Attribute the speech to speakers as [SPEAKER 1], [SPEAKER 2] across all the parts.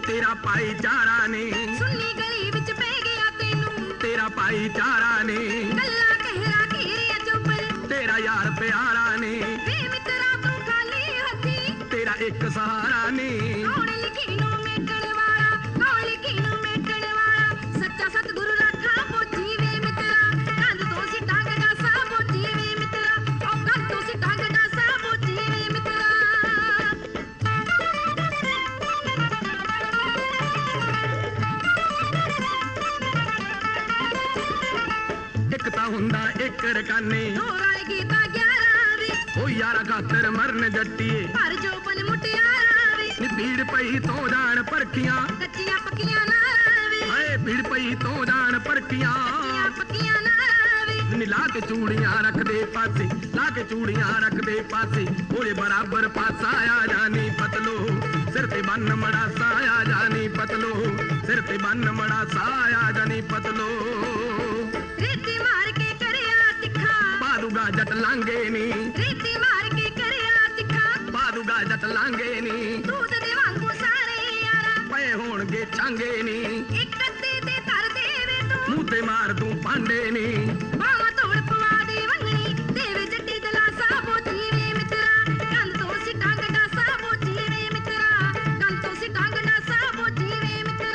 [SPEAKER 1] तेरा भाईचारा ने
[SPEAKER 2] सुन्नी गली विच पै गया तेनू
[SPEAKER 1] तेरा भाईचारा ने
[SPEAKER 2] गल्ला कहरा घेरिया चुपर
[SPEAKER 1] तेरा यार प्यारा ने
[SPEAKER 2] वे मित्रा तू खाली हथी
[SPEAKER 1] तेरा एक सहारा ने
[SPEAKER 2] कौन लिखीनू मेटण वाला कौन लिखीनू मेटण वाला सच्चा सतगुरु राखा पोची वे मित्रा कंध तो सी टांग डासा पोची वे मित्रा ओ कंध तो सी टांग डासा पोची वे मित्रा
[SPEAKER 1] एक ता हुंदा एक रकाने
[SPEAKER 2] दो राय गीता 11 वे
[SPEAKER 1] ओ यारा खातर मरन जट्टीए
[SPEAKER 2] पर जो पन मुटियारा वे
[SPEAKER 1] नी भीड़ पई तो जान परखियां
[SPEAKER 2] कच्चियां पक्कियां ना वे
[SPEAKER 1] हाय भीड़ पई तो जान परखियां
[SPEAKER 2] कच्चियां पक्कियां ना वे
[SPEAKER 1] नी ला के चूड़ियां रख दे पासे ला के चूड़ियां रख दे पासे ओए बराबर पासा आ जानी पतलो सिर ते बन मड़ा साया जानी पतलो सिर ते बन मड़ा साया जानी पतलो
[SPEAKER 2] रेती मार के करया तिखा
[SPEAKER 1] बादूगा जट लांगे नी
[SPEAKER 2] रेती मार के करया तिखा
[SPEAKER 1] बादूगा जट लांगे नी
[SPEAKER 2] दूध दे वांगू सारे यारा
[SPEAKER 1] पए होणगे चांगे नी
[SPEAKER 2] एक अद्दे ते धर देवे तू
[SPEAKER 1] मूंह ते मार दूं पांडे नी
[SPEAKER 2] बावा तोड़ पवा दे वंगणी देवे जट्टी दलासा बोची वे मित्रा कंध तो सी टांग डासा बोची वे मित्रा कंध तो सी टांग डासा बोची वे मित्रा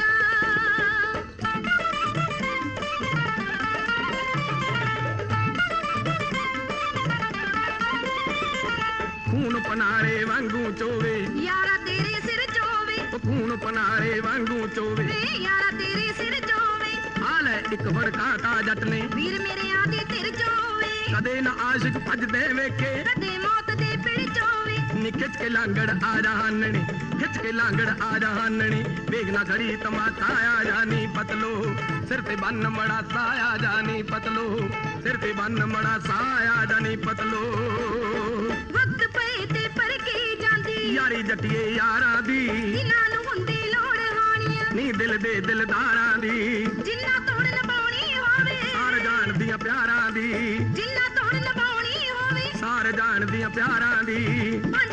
[SPEAKER 1] खून पनारे वांगू चोवे
[SPEAKER 2] यारा तेरे सिर चोवे
[SPEAKER 1] ओ खून पनारे वांगू चोवे
[SPEAKER 2] वे यारा तेरे सिर चोवे
[SPEAKER 1] हाल है एक वड़का का जट ने
[SPEAKER 2] वीर मेरे आदे तेरे चोवे
[SPEAKER 1] कदे न आशिक भजदे वेखे
[SPEAKER 2] कदे मौत दे पिड़ चोवे
[SPEAKER 1] नी खिच के लांगड़ आ जहाननी खिच के लांगड़ आ जहाननी वेगना खड़ी तमाशा आ जानी पतलो सिर ते बन मड़ा साया जानी पतलो सिर ते बन मड़ा साया जानी पतलो
[SPEAKER 2] वक्त पए ते पर की जांदी
[SPEAKER 1] यारी जटिए यारां दी
[SPEAKER 2] जिन्हां नूं हुंदी लोड़ होणीਆਂ
[SPEAKER 1] नी दिल दे दिलदारां दी
[SPEAKER 2] जिन्ना तोड़ लबाउणी होवे
[SPEAKER 1] सार जान दियां प्यारां दी
[SPEAKER 2] जिन्ना तोड़ लबाउणी होवे
[SPEAKER 1] सार जान दियां प्यारां दी
[SPEAKER 2] पंज